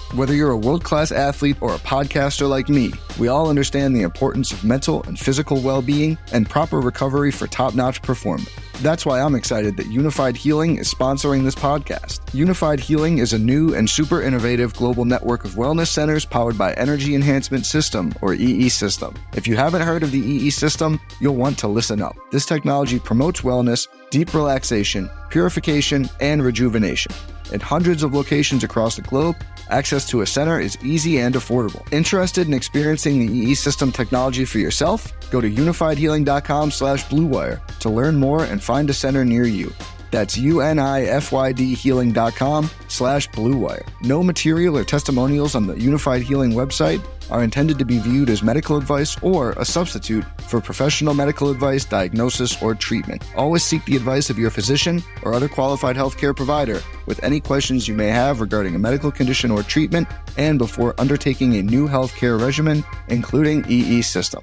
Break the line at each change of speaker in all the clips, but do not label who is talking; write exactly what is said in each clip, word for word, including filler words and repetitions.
Whether you're a world-class athlete or a podcaster like me, we all understand the importance of mental and physical well-being and proper recovery for top-notch performance. That's why I'm excited that Unified Healing is sponsoring this podcast. Unified Healing is a new and super innovative global network of wellness centers powered by Energy Enhancement System, or E E System. If you haven't heard of the E E System, you'll want to listen up. This technology promotes wellness, deep relaxation, purification, and rejuvenation. In hundreds of locations across the globe, access to a center is easy and affordable. Interested in experiencing the E E System technology for yourself? Go to unifiedhealing.com slash bluewire to learn more and find a center near you. That's U-N-I-F-Y-D healing.com slash bluewire. No material or testimonials on the Unified Healing website are intended to be viewed as medical advice or a substitute for professional medical advice, diagnosis, or treatment. Always seek the advice of your physician or other qualified healthcare provider with any questions you may have regarding a medical condition or treatment and before undertaking a new healthcare regimen, including E E System.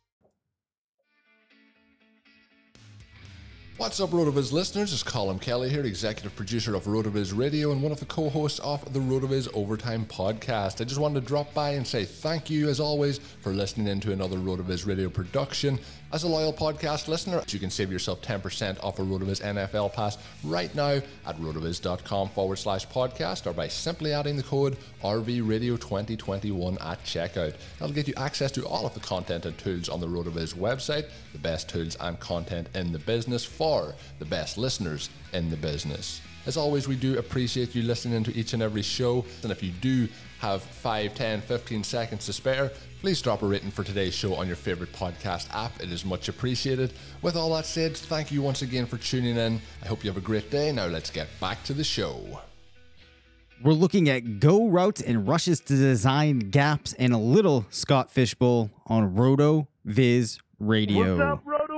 What's up, RotoViz listeners? It's Colin Kelly here, executive producer of RotoViz Radio and one of the co-hosts of the RotoViz Overtime podcast. I just wanted to drop by and say thank you, as always, for listening in to another RotoViz Radio production. As a loyal podcast listener, you can save yourself ten percent off a RotoViz N F L pass right now at rotoviz.com forward slash podcast or by simply adding the code R V Radio twenty twenty-one at checkout. That'll get you access to all of the content and tools on the RotoViz website, the best tools and content in the business for the best listeners in the business. As always, we do appreciate you listening to each and every show, and if you do have five, ten, fifteen seconds to spare, please drop a rating for today's show on your favorite podcast app. It is much appreciated. With all that said, thank you once again for tuning in. I hope you have a great day. Now let's get back to the show.
We're looking at go routes and rushes to design gaps and a little Scott Fishbowl on RotoViz Radio.
What's up, RotoViz?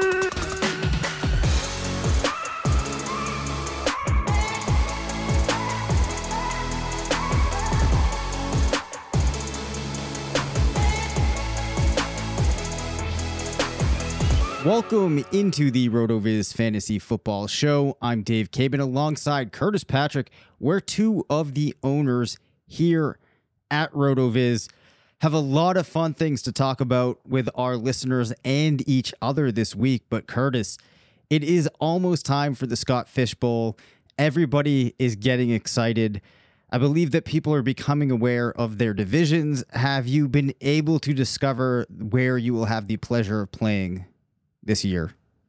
Welcome into the RotoViz Fantasy Football Show. I'm Dave Cabin alongside Curtis Patrick. We're two of the owners here at RotoViz. Have a lot of fun things to talk about with our listeners and each other this week. But Curtis, it is almost time for the Scott Fishbowl. Everybody is getting excited. I believe that people are becoming aware of their divisions. Have you been able to discover where you will have the pleasure of playing this year?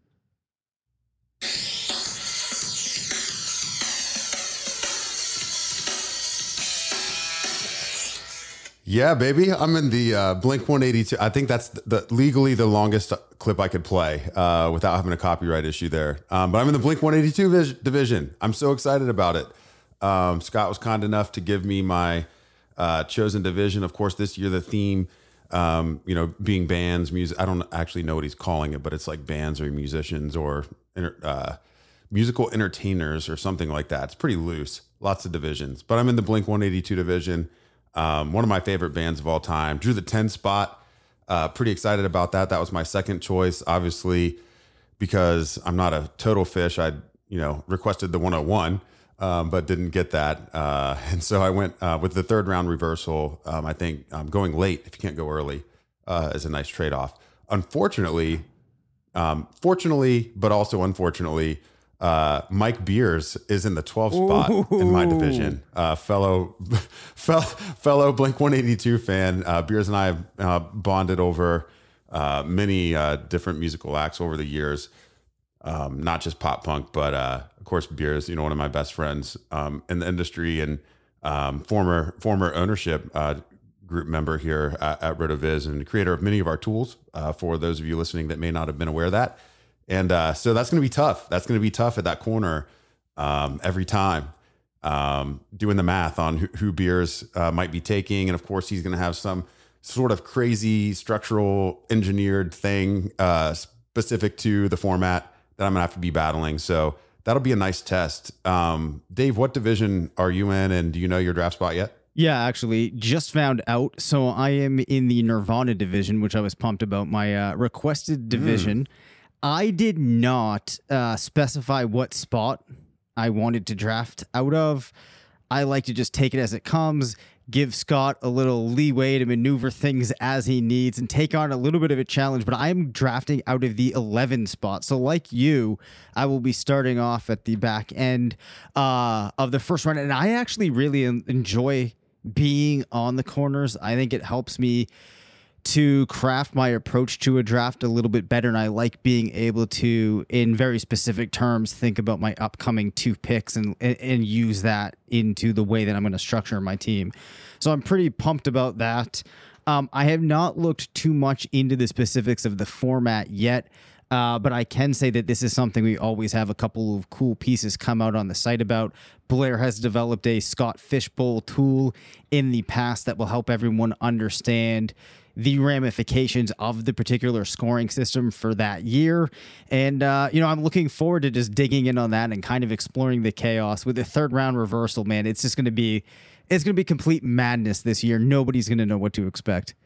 Yeah, baby. I'm in the uh, Blink one eighty-two. I think that's the, the legally the longest clip I could play uh, without having a copyright issue there. Um, but I'm in the Blink one eighty-two vis- division. I'm so excited about it. Um, Scott was kind enough to give me my uh, chosen division. Of course, this year the theme, um, you know, being bands, music. I don't actually know what he's calling it, but it's like bands or musicians or uh, musical entertainers or something like that. It's pretty loose. Lots of divisions. But I'm in the Blink one eighty-two division. Um, one of my favorite bands of all time. Drew the ten spot. Uh, pretty excited about that. That was my second choice, obviously, because I'm not a total fish. I, you know, requested the one oh one, um, but didn't get that. Uh, and so I went uh, with the third round reversal. Um, I think um, going late, if you can't go early, uh, is a nice trade-off. Unfortunately, um, fortunately, but also unfortunately, Uh, Mike Beers is in the twelfth spot Ooh. in my division. Uh, fellow, fellow, fellow Blink one eighty-two fan. Uh, Beers and I have uh, bonded over uh, many uh, different musical acts over the years. Um, not just pop punk, but uh, of course, Beers, you know, one of my best friends um, in the industry and um, former former ownership uh, group member here at, at RotoViz and creator of many of our tools. Uh, for those of you listening that may not have been aware of that. And uh, so that's going to be tough. That's going to be tough at that corner um, every time. Um, doing the math on who, who Beers uh, might be taking. And of course, he's going to have some sort of crazy structural engineered thing uh, specific to the format that I'm going to have to be battling. So that'll be a nice test. Um, Dave, what division are you in? And do you know your draft spot yet?
Yeah, actually, just found out. So I am in the Nirvana division, which I was pumped about, my uh, requested division. Mm. I did not uh, specify what spot I wanted to draft out of. I like to just take it as it comes, give Scott a little leeway to maneuver things as he needs and take on a little bit of a challenge. But I'm drafting out of the eleven spot. So like you, I will be starting off at the back end uh, of the first round. And I actually really enjoy being on the corners. I think it helps me to craft my approach to a draft a little bit better. And I like being able to, in very specific terms, think about my upcoming two picks and, and, and use that into the way that I'm going to structure my team. So I'm pretty pumped about that. Um, I have not looked too much into the specifics of the format yet, uh, but I can say that this is something we always have a couple of cool pieces come out on the site about. Blair has developed a Scott Fishbowl tool in the past that will help everyone understand the ramifications of the particular scoring system for that year. And, uh, you know, I'm looking forward to just digging in on that and kind of exploring the chaos with the third round reversal, man. It's just going to be, it's going to be complete madness this year. Nobody's going to know what to expect.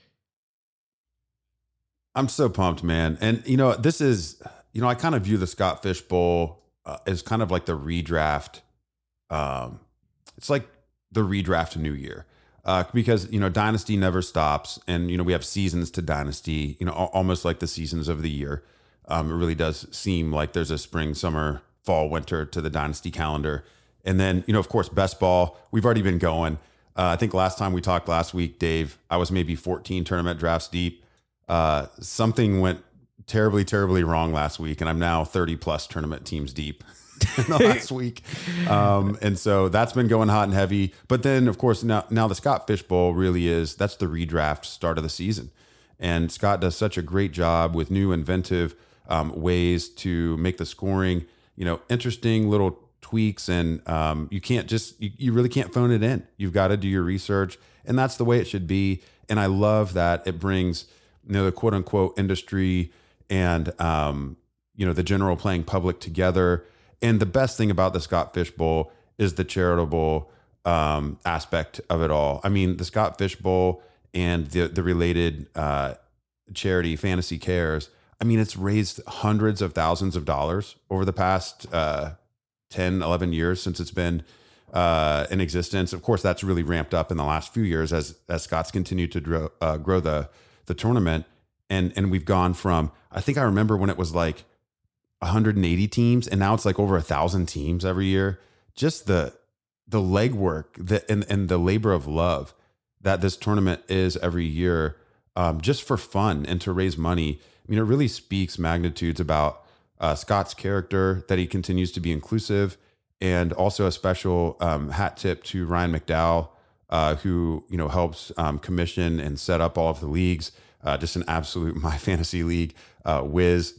I'm so pumped, man. And, you know, this is, you know, I kind of view the Scott Fishbowl uh, as kind of like the redraft. Um, it's like the redraft New Year. Uh, because, you know, Dynasty never stops. And, you know, we have seasons to Dynasty, you know, al- almost like the seasons of the year. Um, it really does seem like there's a spring, summer, fall, winter to the Dynasty calendar. And then, you know, of course, best ball, we've already been going. Uh, I think last time we talked last week, Dave, I was maybe fourteen tournament drafts deep. Uh, something went terribly, terribly wrong last week. And I'm now thirty plus tournament teams deep. In the last week. Um, and so that's been going hot and heavy. But then, of course, now, now the Scott Fishbowl really is, that's the redraft start of the season. And Scott does such a great job with new inventive um, ways to make the scoring, you know, interesting little tweaks. And um, you can't just, you, you really can't phone it in. You've got to do your research. And that's the way it should be. And I love that it brings, you know, the quote unquote industry and, um, you know, the general playing public together. And the best thing about the Scott Fishbowl is the charitable um, aspect of it all. I mean, the Scott Fishbowl and the the related uh, charity, Fantasy Cares, I mean, it's raised hundreds of thousands of dollars over the past uh, ten, eleven years since it's been uh, in existence. Of course, that's really ramped up in the last few years as as Scott's continued to grow, uh, grow the the tournament. And, and we've gone from, I think I remember when it was like one hundred eighty teams, and now it's like over a thousand teams every year. Just the the legwork that and, and the labor of love that this tournament is every year, um, just for fun and to raise money. I mean, it really speaks magnitudes about uh, Scott's character, that he continues to be inclusive, and also a special um, hat tip to Ryan McDowell, uh, who you know helps um, commission and set up all of the leagues. Uh, just an absolute My Fantasy League uh, whiz.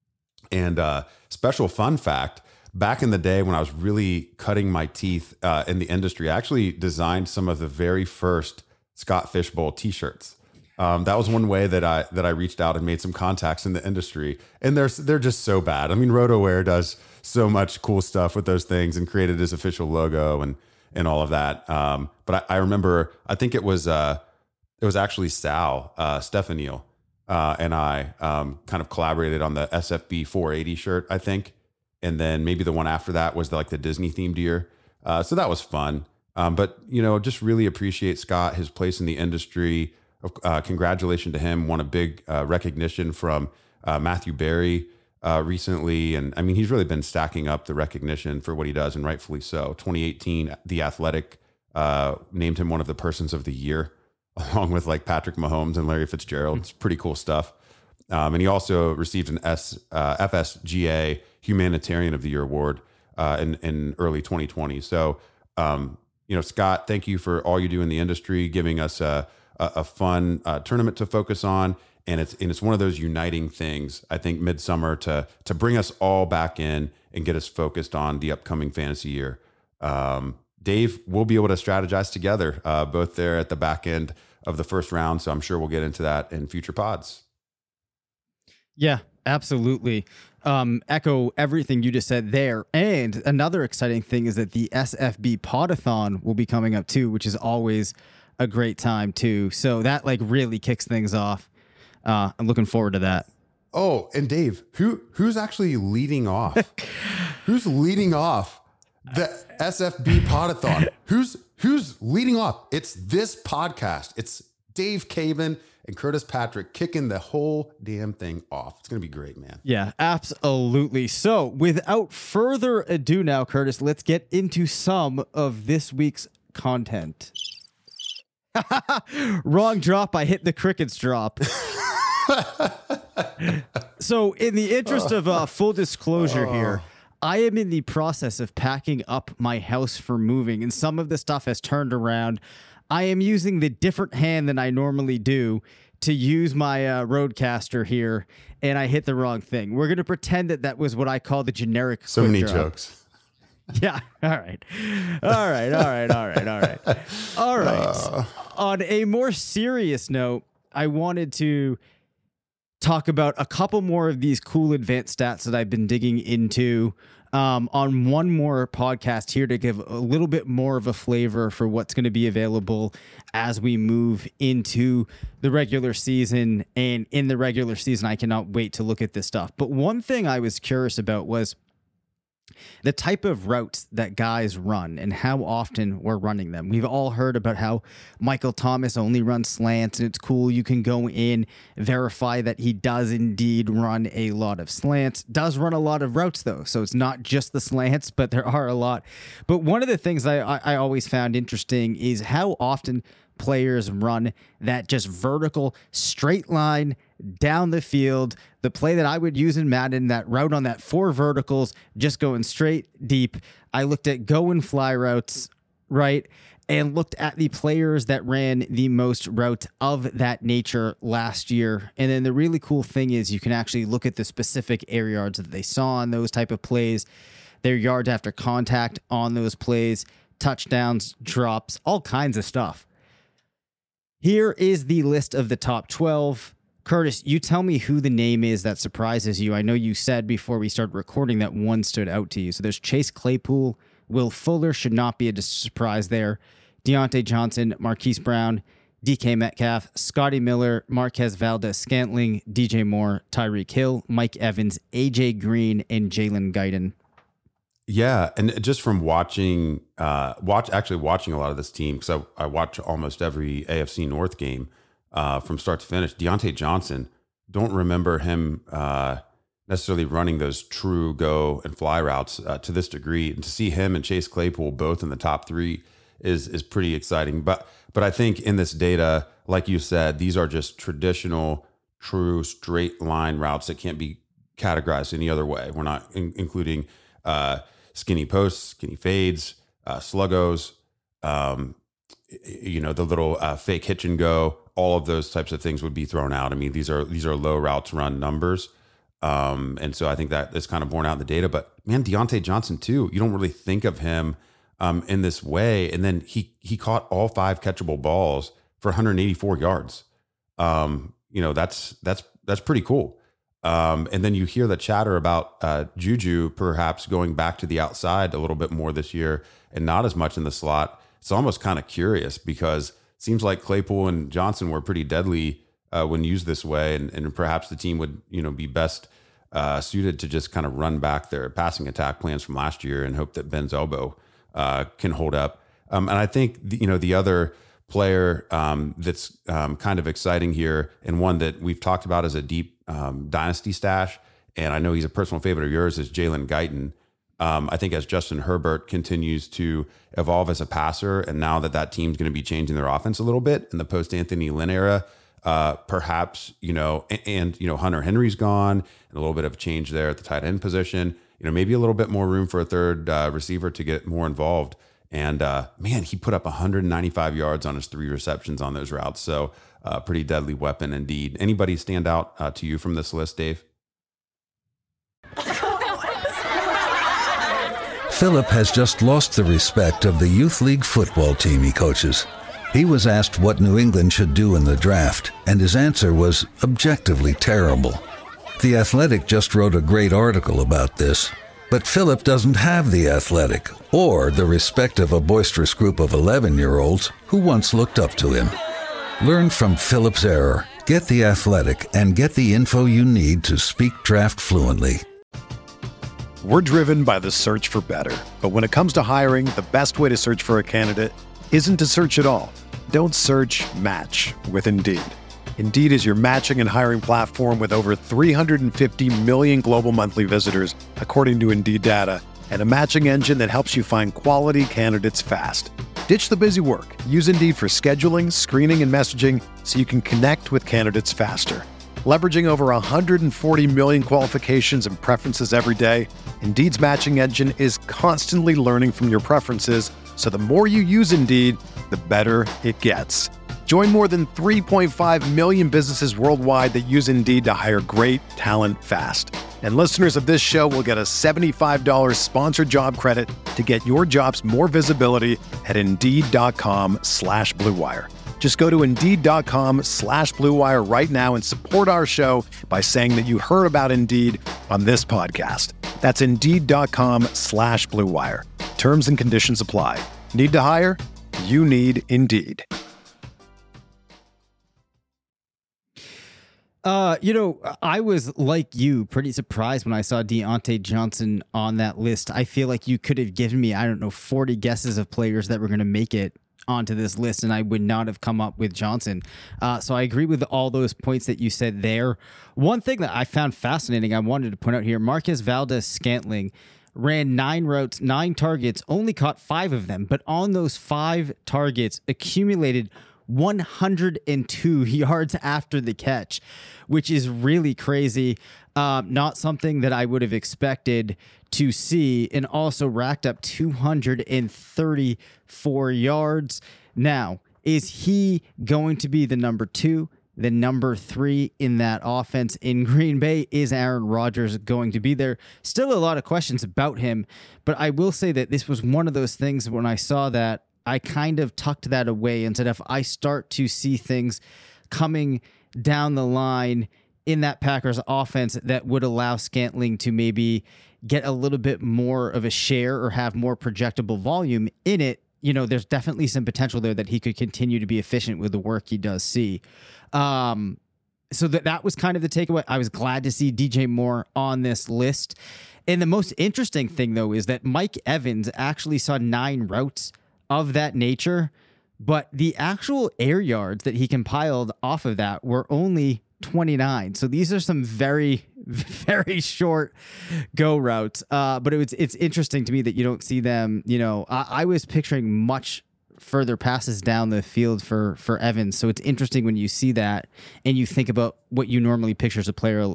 And uh, special fun fact, back in the day when I was really cutting my teeth uh, in the industry, I actually designed some of the very first Scott Fishbowl t-shirts. Um, that was one way that I that I reached out and made some contacts in the industry. And they're, they're just so bad. I mean, RotoWare does so much cool stuff with those things and created his official logo and and all of that. Um, but I, I remember, I think it was uh, it was actually Sal uh, Stefanil. Uh, and I um, kind of collaborated on the S F B four eighty shirt, I think. And then maybe the one after that was the, like the Disney themed year. Uh, so that was fun. Um, but, you know, just really appreciate Scott, his place in the industry. Uh, congratulations to him. Won a big uh, recognition from uh, Matthew Berry uh, recently. And I mean, he's really been stacking up the recognition for what he does, and rightfully so. twenty eighteen, The Athletic uh, named him one of the persons of the year, along with like Patrick Mahomes and Larry Fitzgerald. It's pretty cool stuff. Um, and he also received an S, uh, F S G A Humanitarian of the Year award uh, in, in early twenty twenty. So, um, you know, Scott, thank you for all you do in the industry, giving us a, a, a fun uh, tournament to focus on. And it's and it's one of those uniting things, I think, midsummer to to bring us all back in and get us focused on the upcoming fantasy year. Um, Dave, we'll be able to strategize together, uh, both there at the back end of the first round. So I'm sure we'll get into that in future pods.
Yeah, absolutely. Um, echo everything you just said there. And another exciting thing is that the S F B Podathon will be coming up too, which is always a great time too. So that like really kicks things off. Uh, I'm looking forward to that.
Oh, and Dave, who who's actually leading off? Who's leading off the S F B Podathon? who's who's leading off? It's this podcast. It's Dave Caban and Curtis Patrick kicking the whole damn thing off. It's going to be great, man.
Yeah, absolutely. So without further ado now, Curtis, let's get into some of this week's content. Wrong drop. I hit the crickets drop. So in the interest of uh, full disclosure oh. here, I am in the process of packing up my house for moving, and some of the stuff has turned around. I am using the different hand than I normally do to use my uh, Rodecaster here, and I hit the wrong thing. We're going to pretend that that was what I call the generic
So many
drop.
jokes.
Yeah. All right. All right. All right. All right. All right. All right. Uh. On a more serious note, I wanted to talk about a couple more of these cool advanced stats that I've been digging into um, on one more podcast here to give a little bit more of a flavor for what's going to be available as we move into the regular season. And in the regular season, I cannot wait to look at this stuff. But one thing I was curious about was the type of routes that guys run and how often we're running them. We've all heard about how Michael Thomas only runs slants, and it's cool. You can go in, verify that he does indeed run a lot of slants, does run a lot of routes though. So it's not just the slants, but there are a lot. But one of the things I, I, I always found interesting is how often players run that just vertical straight line down the field. The play that I would use in Madden, that route on that four verticals, just going straight deep. I looked at go and fly routes, right? And looked at the players that ran the most routes of that nature last year. And then the really cool thing is you can actually look at the specific air yards that they saw on those type of plays, their yards after contact on those plays, touchdowns, drops, all kinds of stuff. Here is the list of the top twelve. Curtis, you tell me who the name is that surprises you. I know you said before we started recording that one stood out to you. So there's Chase Claypool. Will Fuller should not be a surprise there. Deontay Johnson, Marquise Brown, D K Metcalf, Scotty Miller, Marquez Valdes-Scantling, D J Moore, Tyreek Hill, Mike Evans, A J Green, and Jalen Guyton.
Yeah, and just from watching, uh, watch actually watching a lot of this team, because I, I watch almost every A F C North game uh, from start to finish. Deontay Johnson, don't remember him uh, necessarily running those true go and fly routes uh, to this degree. And to see him and Chase Claypool both in the top three is is pretty exciting. But but I think in this data, like you said, these are just traditional, true straight line routes that can't be categorized any other way. We're not in, including uh, skinny posts, skinny fades, uh, sluggos, um, you know, the little uh, fake hitch and go. All of those types of things would be thrown out. I mean, these are these are low routes run numbers, um, and so I think that is kind of borne out in the data. But man, Deontay Johnson too. You don't really think of him um, in this way, and then he he caught all five catchable balls for one hundred eighty-four yards. Um, you know, that's that's that's pretty cool. Um, and then you hear the chatter about uh, Juju perhaps going back to the outside a little bit more this year and not as much in the slot. It's almost kind of curious because it seems like Claypool and Johnson were pretty deadly uh, when used this way, and, and perhaps the team would, you know, be best uh, suited to just kind of run back their passing attack plans from last year and hope that Ben's elbow uh, can hold up. Um, and I think the, you know the other player um, that's um, kind of exciting here, and one that we've talked about as a deep um, dynasty stash, and I know he's a personal favorite of yours, is Jalen Guyton. Um, I think as Justin Herbert continues to evolve as a passer, and now that that team's going to be changing their offense a little bit in the post Anthony Lynn era, uh, perhaps, you know, and, and, you know, Hunter Henry's gone, and a little bit of change there at the tight end position, you know, maybe a little bit more room for a third uh, receiver to get more involved. And uh, man, he put up one hundred ninety-five yards on his three receptions on those routes. So uh, pretty deadly weapon indeed. Anybody stand out uh, to you from this list, Dave?
Philip has just lost the respect of the youth league football team he coaches. He was asked what New England should do in the draft, and his answer was objectively terrible. The Athletic just wrote a great article about this. But Philip doesn't have the Athletic or the respect of a boisterous group of eleven-year-olds who once looked up to him. Learn from Philip's error, get the Athletic, and get the info you need to speak draft fluently.
We're driven by the search for better. But when it comes to hiring, the best way to search for a candidate isn't to search at all. Don't search, match with Indeed. Indeed is your matching and hiring platform with over three hundred fifty million global monthly visitors, according to Indeed data, and a matching engine that helps you find quality candidates fast. Ditch the busy work. Use Indeed for scheduling, screening, and messaging so you can connect with candidates faster. Leveraging over one hundred forty million qualifications and preferences every day, Indeed's matching engine is constantly learning from your preferences, so the more you use Indeed, the better it gets. Join more than three point five million businesses worldwide that use Indeed to hire great talent fast. And listeners of this show will get a seventy-five dollars sponsored job credit to get your jobs more visibility at Indeed.com slash Blue Wire. Just go to Indeed.com slash Blue Wire right now and support our show by saying that you heard about Indeed on this podcast. That's Indeed.com slash Blue Wire. Terms and conditions apply. Need to hire? You need Indeed.
Uh, you know, I was like you, pretty surprised when I saw Deontay Johnson on that list. I feel like you could have given me, I don't know, forty guesses of players that were going to make it onto this list, and I would not have come up with Johnson. Uh, so I agree with all those points that you said there. One thing that I found fascinating, I wanted to point out here, Marquez Valdes-Scantling ran nine routes, nine targets, only caught five of them, but on those five targets accumulated one hundred two yards after the catch, which is really crazy. Um, not something that I would have expected to see, and also racked up two hundred thirty-four yards. Now, is he going to be the number two, the number three in that offense in Green Bay? Is Aaron Rodgers going to be there? Still a lot of questions about him, but I will say that this was one of those things when I saw that, I kind of tucked that away and said, if I start to see things coming down the line in that Packers offense that would allow Scantling to maybe get a little bit more of a share or have more projectable volume in it, you know, there's definitely some potential there that he could continue to be efficient with the work he does see. Um, so that, that was kind of the takeaway. I was glad to see D J Moore on this list. And the most interesting thing, though, is that Mike Evans actually saw nine routes of that nature, but the actual air yards that he compiled off of that were only twenty-nine. So these are some very, very short go routes. Uh, but it was, it's interesting to me that you don't see them, you know, I, I was picturing much further passes down the field for, for Evans. So it's interesting when you see that and you think about what you normally picture as a player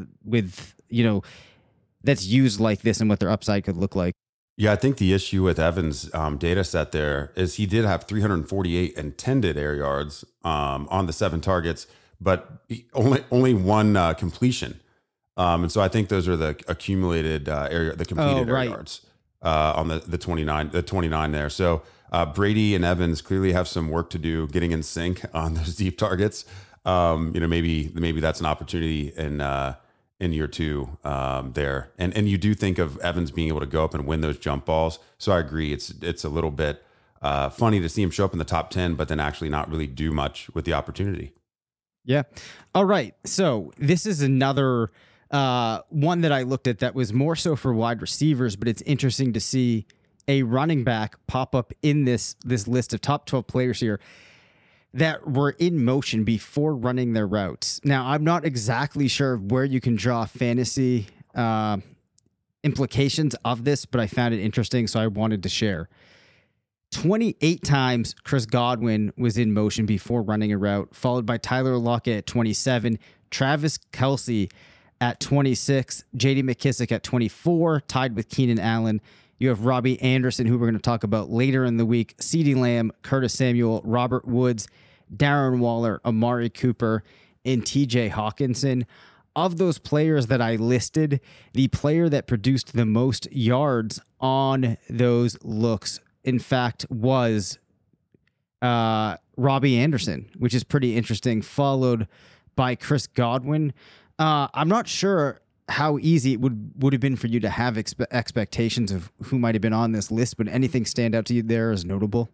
with, you know, that's used like this and what their upside could look like.
Yeah, I think the issue with Evans' um, data set there is he did have three hundred forty-eight intended air yards um, on the seven targets, but he only only one uh, completion. Um, and so I think those are the accumulated uh, air, the completed
oh, right.
air yards uh, on the the twenty-nine the twenty-nine there. So uh, Brady and Evans clearly have some work to do getting in sync on those deep targets. Um, you know, maybe maybe that's an opportunity in. Uh, in year two um, there. And and you do think of Evans being able to go up and win those jump balls. So I agree. It's it's a little bit uh, funny to see him show up in the top ten, but then actually not really do much with the opportunity.
Yeah. All right. So this is another uh, one that I looked at that was more so for wide receivers, but it's interesting to see a running back pop up in this this list of top twelve players here that were in motion before running their routes. Now, I'm not exactly sure where you can draw fantasy uh, implications of this, but I found it interesting, so I wanted to share. twenty-eight times Chris Godwin was in motion before running a route, followed by Tyler Lockett at twenty-seven, Travis Kelce at twenty-six, J D McKissick at twenty-four, tied with Keenan Allen. You have Robbie Anderson, who we're going to talk about later in the week, CeeDee Lamb, Curtis Samuel, Robert Woods, Darren Waller, Amari Cooper, and T J Hawkinson. Of those players that I listed, the player that produced the most yards on those looks, in fact, was uh, Robbie Anderson, which is pretty interesting, followed by Chris Godwin. Uh, I'm not sure how easy it would, would have been for you to have expe- expectations of who might have been on this list, but anything stand out to you there as notable?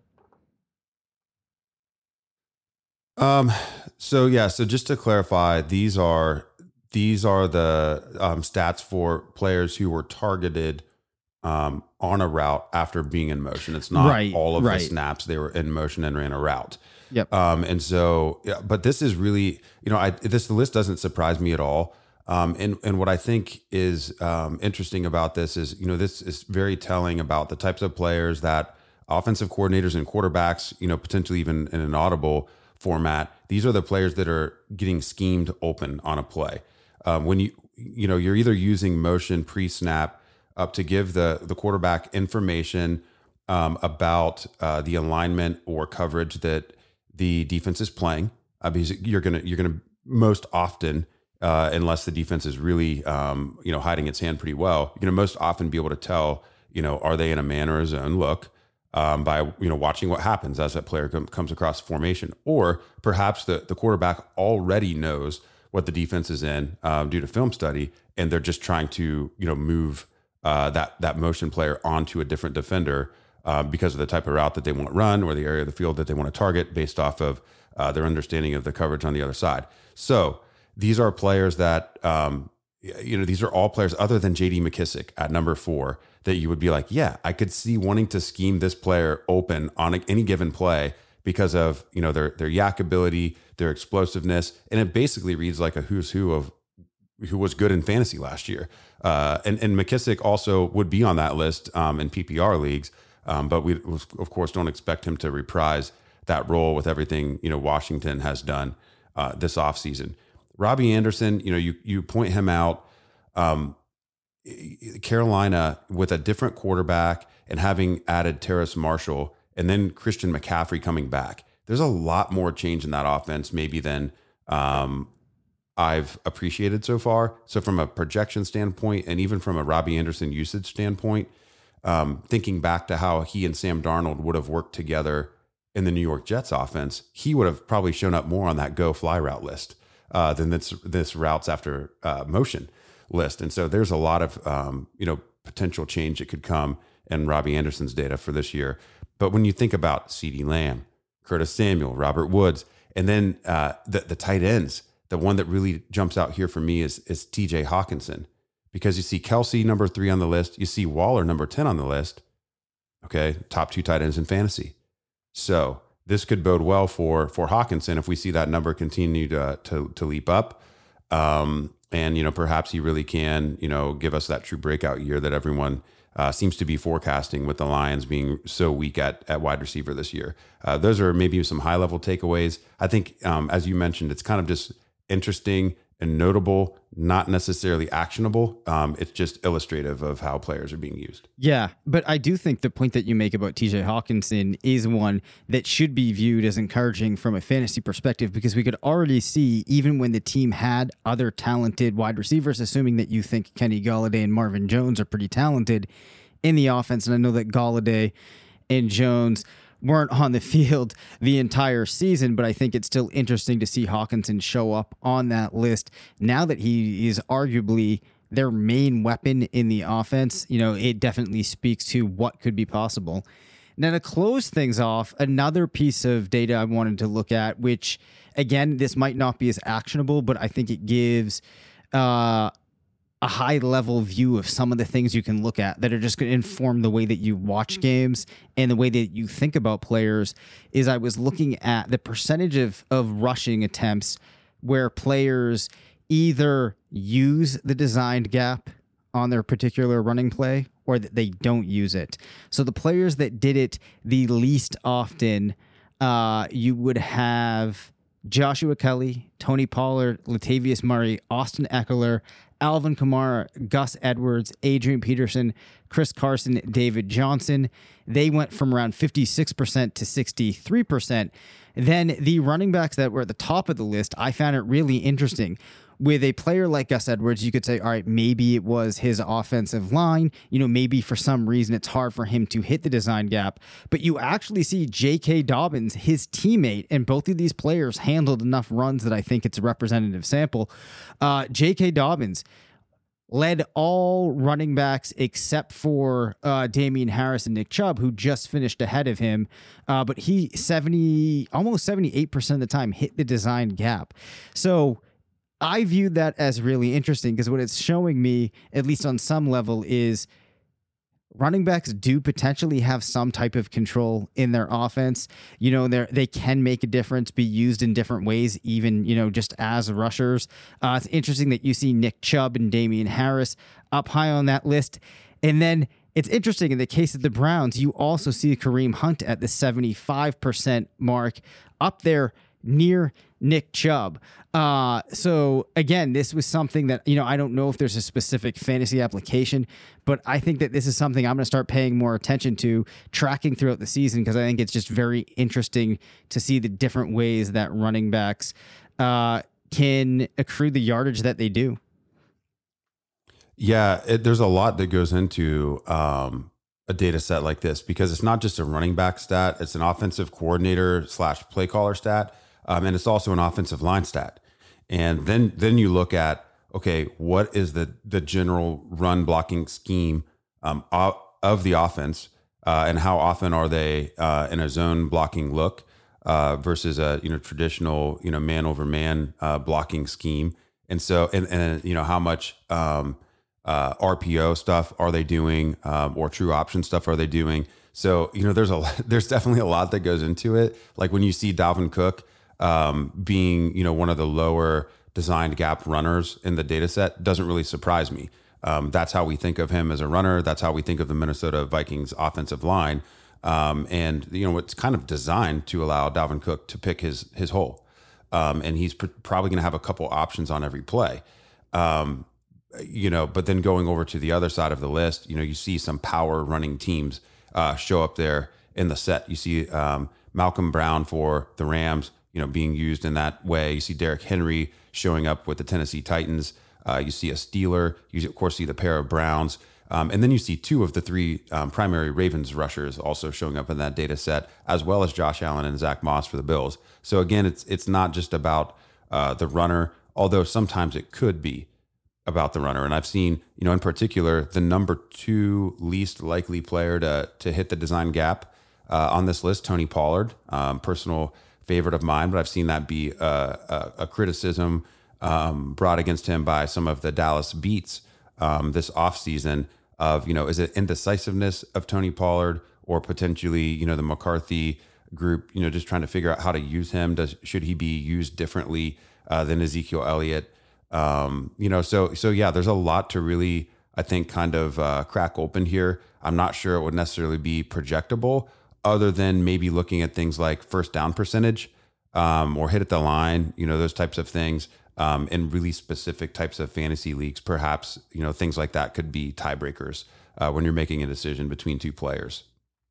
Um, so yeah, so just to clarify, these are these are the um, stats for players who were targeted um, on a route after being in motion. It's not
Right,
all of
right.
the snaps they were in motion and ran a route.
Yep.
Um, and so, yeah, but this is really, you know, I, this list doesn't surprise me at all. Um, and, and what I think is um, interesting about this is, you know, this is very telling about the types of players that offensive coordinators and quarterbacks, you know, potentially even in an audible format, these are the players that are getting schemed open on a play. Um, when you, you know, you're either using motion pre-snap up to give the, the quarterback information um, about uh, the alignment or coverage that the defense is playing, uh, because you're gonna you're gonna most often, uh, unless the defense is really um, you know hiding its hand pretty well, you're gonna most often be able to tell, you know, are they in a man or a zone look um, by you know watching what happens as that player com- comes across formation, or perhaps the the quarterback already knows what the defense is in um, due to film study, and they're just trying to you know move uh, that that motion player onto a different defender. Uh, because of the type of route that they want to run or the area of the field that they want to target based off of uh, their understanding of the coverage on the other side. So these are players that, um, you know, these are all players other than J D McKissic at number four that you would be like, yeah, I could see wanting to scheme this player open on a, any given play because of, you know, their, their yak ability, their explosiveness. And it basically reads like a who's who of who was good in fantasy last year. Uh, and, and McKissic also would be on that list um, in P P R leagues. Um, but we, of course, don't expect him to reprise that role with everything, you know, Washington has done uh, this offseason. Robbie Anderson, you know, you you point him out. Um, Carolina, with a different quarterback and having added Terrace Marshall and then Christian McCaffrey coming back, there's a lot more change in that offense maybe than um, I've appreciated so far. So from a projection standpoint and even from a Robbie Anderson usage standpoint, Um, thinking back to how he and Sam Darnold would have worked together in the New York Jets offense, he would have probably shown up more on that go fly route list uh, than this this routes after uh, motion list. And so there's a lot of um, you know potential change that could come in Robbie Anderson's data for this year. But when you think about CeeDee Lamb, Curtis Samuel, Robert Woods, and then uh, the the tight ends, the one that really jumps out here for me is is T J Hawkinson. Because you see Kelsey number three on the list, you see Waller number ten on the list. Okay, top two tight ends in fantasy. So this could bode well for for Hawkinson if we see that number continue to to, to leap up, um, and you know perhaps he really can you know give us that true breakout year that everyone uh, seems to be forecasting with the Lions being so weak at at wide receiver this year. Uh, those are maybe some high level takeaways. I think um, as you mentioned, it's kind of just interesting and notable, not necessarily actionable. Um, it's just illustrative of how players are being used.
Yeah, but I do think the point that you make about T J Hawkinson is one that should be viewed as encouraging from a fantasy perspective, because we could already see, even when the team had other talented wide receivers, assuming that you think Kenny Golladay and Marvin Jones are pretty talented in the offense, and I know that Golladay and Jones weren't on the field the entire season, but I think it's still interesting to see Hawkinson show up on that list now that he is arguably their main weapon in the offense. You know, it definitely speaks to what could be possible. Now, to close things off, another piece of data I wanted to look at, which, again, this might not be as actionable, but I think it gives uh, a high-level view of some of the things you can look at that are just going to inform the way that you watch games and the way that you think about players. Is I was looking at the percentage of, of rushing attempts where players either use the designed gap on their particular running play or that they don't use it. So the players that did it the least often, uh, you would have Joshua Kelly, Tony Pollard, Latavius Murray, Austin Eckler, Alvin Kamara, Gus Edwards, Adrian Peterson, Chris Carson, David Johnson. They went from around fifty-six percent to sixty-three percent. Then the running backs that were at the top of the list, I found it really interesting. With a player like Gus Edwards, you could say, all right, maybe it was his offensive line. You know, maybe for some reason it's hard for him to hit the design gap. But you actually see J K. Dobbins, his teammate, and both of these players handled enough runs that I think it's a representative sample. Uh, J K. Dobbins led all running backs except for uh, Damian Harris and Nick Chubb, who just finished ahead of him. Uh, but he seventy, almost seventy-eight percent of the time hit the design gap. So I viewed that as really interesting because what it's showing me, at least on some level, is running backs do potentially have some type of control in their offense. You know, they they can make a difference, be used in different ways, even, you know, just as rushers. Uh, it's interesting that you see Nick Chubb and Damian Harris up high on that list. And then it's interesting in the case of the Browns, you also see Kareem Hunt at the seventy-five percent mark, up there near Nick Chubb. Uh, so again, this was something that, you know, I don't know if there's a specific fantasy application, but I think that this is something I'm going to start paying more attention to, tracking throughout the season, because I think it's just very interesting to see the different ways that running backs uh, can accrue the yardage that they do.
Yeah, it, there's a lot that goes into um, a data set like this, because it's not just a running back stat, it's an offensive coordinator slash play caller stat. Um, and it's also an offensive line stat. And then then you look at, okay, what is the the general run blocking scheme um, of, of the offense, uh, and how often are they uh, in a zone blocking look uh, versus a you know traditional you know man over man uh, blocking scheme. And so and and you know how much um, uh, R P O stuff are they doing, um, or true option stuff are they doing? So you know there's a there's definitely a lot that goes into it. Like when you see Dalvin Cook Um, being, you know, one of the lower designed gap runners in the data set doesn't really surprise me. Um, that's how we think of him as a runner. That's how we think of the Minnesota Vikings offensive line. Um, and, you know, it's kind of designed to allow Dalvin Cook to pick his, his hole. Um, and he's pr- probably going to have a couple options on every play. Um, you know, but then going over to the other side of the list, you know, you see some power running teams uh, show up there in the set. You see um, Malcolm Brown for the Rams, you know, being used in that way. You see Derrick Henry showing up with the Tennessee Titans. Uh, you see a Steeler. You, of course, see the pair of Browns. Um, and then you see two of the three um, primary Ravens rushers also showing up in that data set, as well as Josh Allen and Zach Moss for the Bills. So, again, it's it's not just about uh, the runner, although sometimes it could be about the runner. And I've seen, you know, in particular, the number two least likely player to, to hit the design gap uh, on this list, Tony Pollard, um, personal favorite of mine, but I've seen that be a, a, a criticism um, brought against him by some of the Dallas beats um, this offseason of, you know, is it indecisiveness of Tony Pollard, or potentially, you know, the McCarthy group, you know, just trying to figure out how to use him? Does, should he be used differently uh, than Ezekiel Elliott? Um, you know, so, so yeah, there's a lot to really, I think, kind of uh, crack open here. I'm not sure it would necessarily be projectable, other than maybe looking at things like first down percentage um, or hit at the line, you know, those types of things um, in really specific types of fantasy leagues. Perhaps, you know, things like that could be tiebreakers uh, when you're making a decision between two players.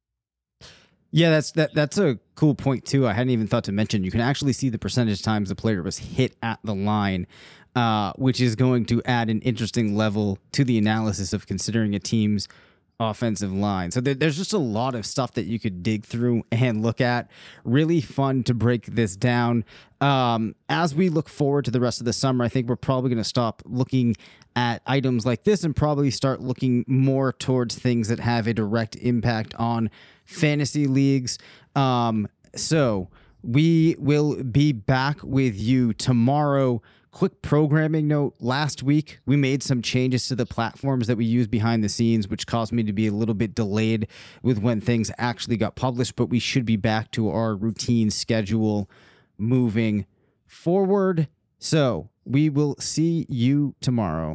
Yeah, that's that. That's a cool point too. I hadn't even thought to mention. You can actually see the percentage times the player was hit at the line, uh, which is going to add an interesting level to the analysis of considering a team's offensive line. So there, there's just a lot of stuff that you could dig through and look at. Really fun to break this down. Um, as we look forward to the rest of the summer, I think we're probably going to stop looking at items like this and probably start looking more towards things that have a direct impact on fantasy leagues. Um, so we will be back with you tomorrow. Quick programming note, last week we made some changes to the platforms that we use behind the scenes, which caused me to be a little bit delayed with when things actually got published, but we should be back to our routine schedule moving forward. So we will see you tomorrow.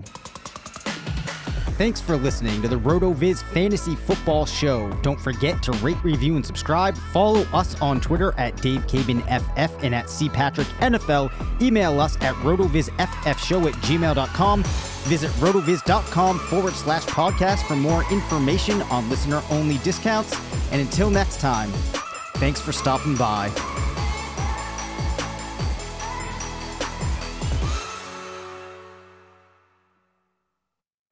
Thanks for listening to the RotoViz Fantasy Football Show. Don't forget to rate, review, and subscribe. Follow us on Twitter at Dave Cabin F F and at C Patrick N F L. Email us at rotovizffshow at gmail dot com. Visit rotoviz.com forward slash podcast for more information on listener-only discounts. And until next time, thanks for stopping by.